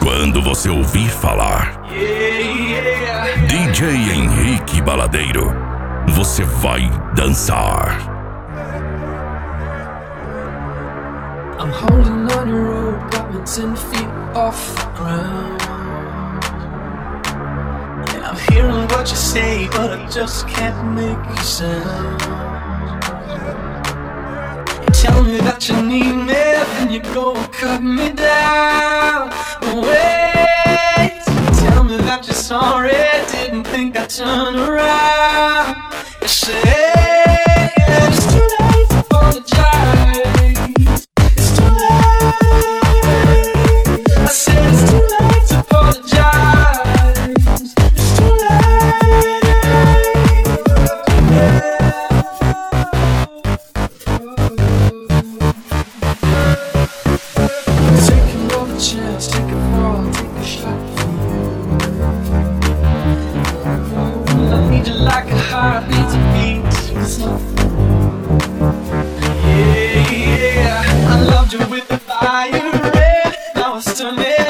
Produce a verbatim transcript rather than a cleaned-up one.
Quando você ouvir falar D J Henrique Baladeiro, você vai dançar. I'm holding on your rope, got me ten feet off the ground. And I'm hearing what you say, but I just can't make a sound. You tell me that you need me, then you go and cut me down. Wait, tell me that you're sorry, didn't think I'd turn around. You say it's too late to apologize. It's too late. I said it's too late to apologize. It's too late. Taking all the chance, take a fall, take a shot from you. I need you like a heart needs a beat. Yeah, yeah, I loved you with the fire red. Now it's turning.